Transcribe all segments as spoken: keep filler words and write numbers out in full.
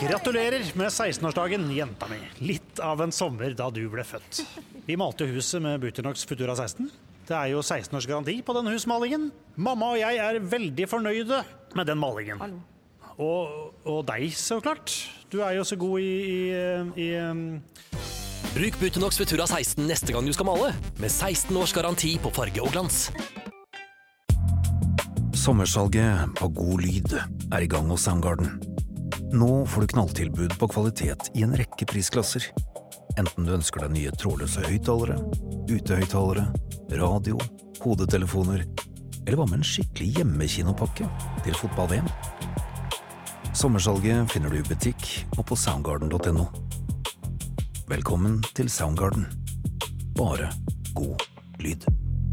Gratulerer med seksten-årsdagen, jenta mi. Litt av en sommer da du ble født. Vi malte huset med Butonox Futura seksten. Det er jo seksten års garanti på den husmalingen. Mamma og jeg er veldig fornøyde med den malingen. Og, og deg, så klart. Du er jo så god i... i, i um... Bruk Butonox Futura seksten neste gang du skal male, med seksten års garanti på farge og glans. Sommersalget av god lyd er i gang hos Soundgarden. Nå får du knalltilbud på kvalitet i en rekke prisklasser. Enten du ønsker deg nye trådløse høyttalere, utehøyttalere, radio, hodetelefoner, eller hva med en skikkelig hjemmekinopakke til fotball-V M. Sommersalget finner du i butikk og på soundgarden punktum no. Velkommen til Soundgarden. Bare god lyd.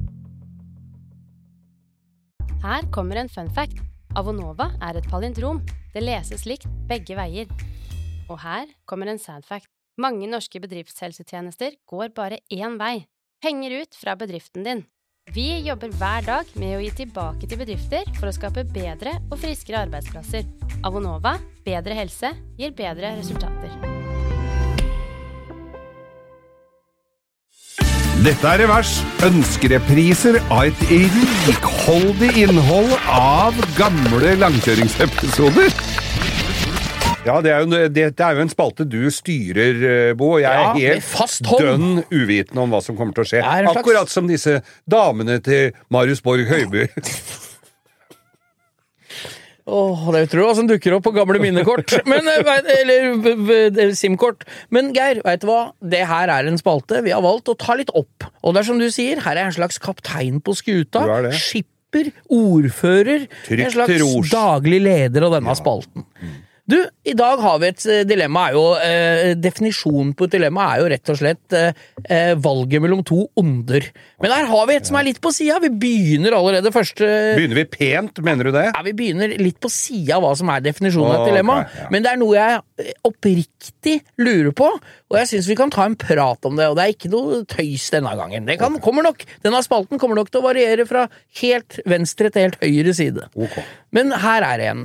Her kommer en fun fact. Avonova er et palindrom. Det leses likt begge veier. Og her kommer en sad fact. Mange norske bedriftshelsetjenester går bare én vei. Penger ut fra bedriften din. Vi jobber hver dag med å gi tilbake til bedrifter for å skape bedre og friskere arbeidsplasser. Avonova, bedre helse, gir bedre resultater. Dette er Revers, ønskerepriser av et rikholdig innhold av gamle langkjøringsepisoder. Ja, det er, jo, det er jo en spalte du styrer, Bo, og jeg er ja, helt dønn uvitende om hva som kommer til å skje. Slags... Akkurat som disse damene til Marius Borg Høiby. Åh, det er utrolig hva som dukker opp på gamle minnekort. Men, eller SIM-kort. Men Geir, vet du hva? Det her er en spalte vi har valgt å ta litt opp. Og det er som du sier, her er en slags kaptein på skuta. Skipper, ordfører, Trygt en slags daglig leder av denne ja. spalten. Du, i dag har vi et dilemma, er jo, eh, definisjonen på et dilemma er jo rett og slett eh, valget mellom to onder. Men her har vi et som er litt på siden. Vi begynner allerede første... Begynner vi pent, mener du det? Ja, vi begynner litt på siden av hva som er definisjonen av et dilemma. Okay, ja. Men det er noe jeg oppriktig lurer på, og jeg synes vi kan ta en prat om det, og det er ikke noe tøys denne gangen. Det kan, okay. kommer nok, denne spalten kommer nok til å variere fra helt venstre til helt høyre side. Okay. Men her er en.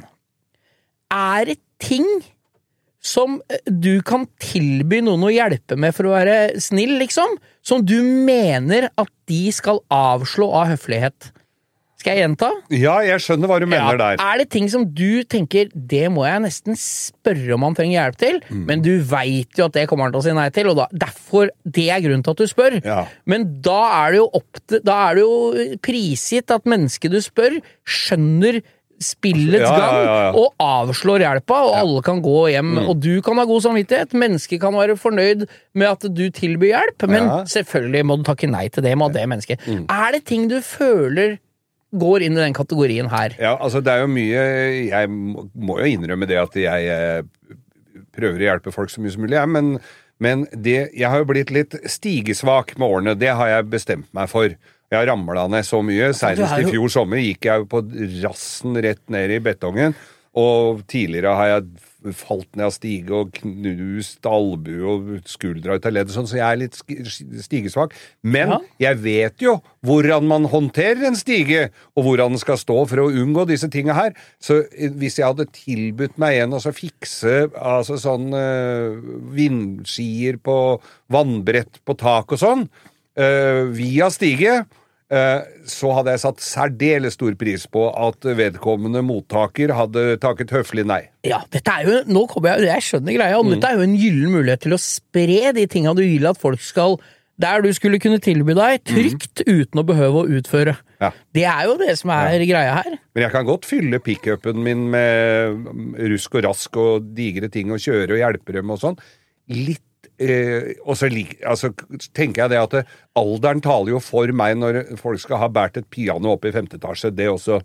Er det ting som du kan tilby noen å hjelpe med for å være snill, liksom, som du mener at de skal avslå av høflighet? Skal jeg gjenta? Ja, jeg skjønner hva du mener ja. der. Er det ting som du tenker, det må jeg nesten spørre om han trenger hjelp til, mm. men du vet jo at det kommer han til å si nei til, og da, derfor, det er grunnen til at du spør. Ja. Men da er det jo opp til, da er det jo prisgitt at mennesket du spør skjønner spillets ja, gang, ja, ja. og avslår hjelpa, og ja. alle kan gå hjem, mm. og du kan ha god samvittighet, mennesket kan være fornøyd med at du tilbyr hjelp, men ja. selvfølgelig må du takke nei til det med det mennesket. Mm. Er det ting du føler går inn i den kategorien her? Ja, altså det er jo mye, jeg må jo innrømme det at jeg prøver å hjelpe folk så mye som mulig, ja, men, men det, jeg har jo blitt litt stigesvak med årene, det har jeg bestemt meg for. Jeg har ramlet ned så mye, senest i fjor sommer gikk jeg på rassen rett ned i betongen, og tidligere har jeg falt ned av stige og knust albue og skuldra ut av ledd, sånn, så jeg er litt stigesvak. Men ja. jeg vet jo hvordan man håndterer en stige, og hvordan den skal stå for å unngå disse tingene her. Så hvis jeg hadde tilbudt meg en og så fikse altså sånn uh, vindskier på vannbrett på tak og sånn, Uh, via stige, uh, så hadde jeg satt særdeles stor pris på at vedkommende mottaker hadde takket høflig nei. Ja, dette er jo, nå kommer jeg, jeg skjønner greia, og mm. dette er jo en gyllen mulighet til å spre de tingene du vil at folk skal, der du skulle kunne tilby deg, trygt mm. uten å behøve å utføre. Ja. Det er jo det som er ja. greia her. Men jeg kan godt fylle pick-upen min med rusk og rask og digre ting og kjøre og hjelpe dem og sånn. Litt Eh, og så altså, tenker jeg det at alderen taler jo for meg når folk skal ha bært et piano opp i femte etasje. Det også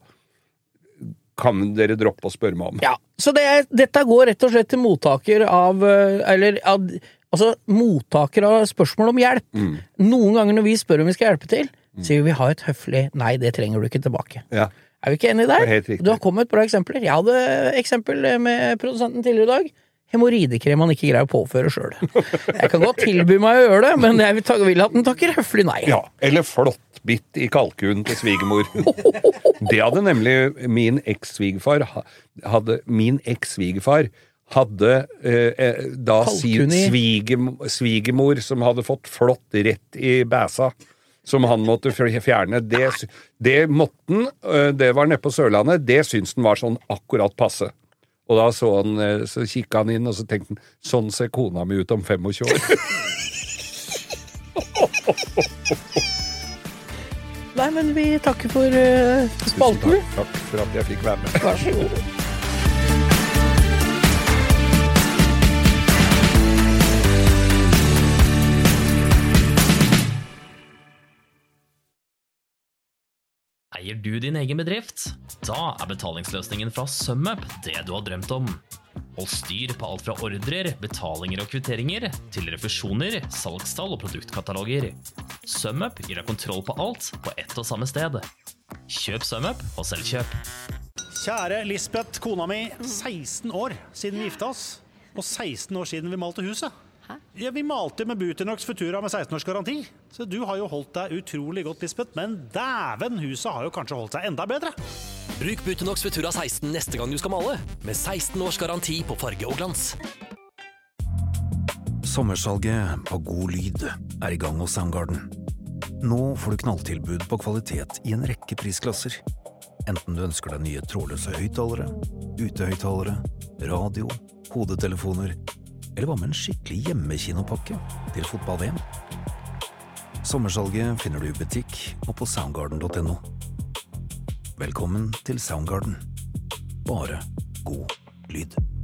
kan dere droppe å spørre meg om. Ja, så det, dette går rett og slett til mottaker av, eller av, altså mottaker av spørsmål om hjelp. Mm. Noen ganger når vi spør om vi skal hjelpe til, mm. sier vi ha et høflig, nei, det trenger du ikke tilbake. Ja. Er vi ikke enige der? Du har kommet bra eksempler. Jeg hadde eksempel med produsenten tidligere i dag. Hemorridekrem han ikke greier å påføre selv. Jeg kan godt tilby meg å gjøre det, men jeg vil, vil at den takker høflig nei. Ja, eller flåttbitt i kalkun til svigermor. Det hadde nemlig min eks-svigerfar, hadde min eks-svigerfar hadde eh, da sin Kalkun i- svigem, svigermor som hadde fått flott rett i bæsa, som han måtte fjerne. Det, det måtte han, eh, det var nede på Sørlandet, det syntes han var sånn akkurat passe. Og da så han, eh, så kikket han inn, og så tenkte han, sånn ser kona mi ut om tjuefem år. Nei, men vi takker for uh, spalten. Takk, takk for at jeg fikk være med. Vær så god. Eier du din egen bedrift? Da er betalingsløsningen fra SumUp det du har drømt om. Hold styr på alt fra ordrer, betalinger og kvitteringer, til refusjoner, salgstall og produktkataloger. SumUp gir deg kontroll på alt på ett og samme sted. Kjøp SumUp og selvkjøp. Kjære Lisbeth, kona mi, seksten år siden vi gifta oss, og seksten år siden vi malte huset. Ja, vi malte med Buternox Futura med seksten års garanti, så du har jo holdt deg utrolig godt, Lisbeth, men dæven, huset har jo kanskje holdt seg enda bedre. Bruk Buternox Futura seksten neste gang du skal male, med seksten års garanti på farge og glans. Sommersalget på God Lyd er i gang hos Soundgarden. Nå får du knalltilbud på kvalitet i en rekke prisklasser. Enten du ønsker deg nye trådløse høyttalere, utehøyttalere, radio, hodetelefoner, eller hva med en skikkelig hjemmekinopakke til fotball-V M? Sommersalget finner du i butikk og på soundgarden punktum no. Velkommen til Soundgarden. Bare god lyd.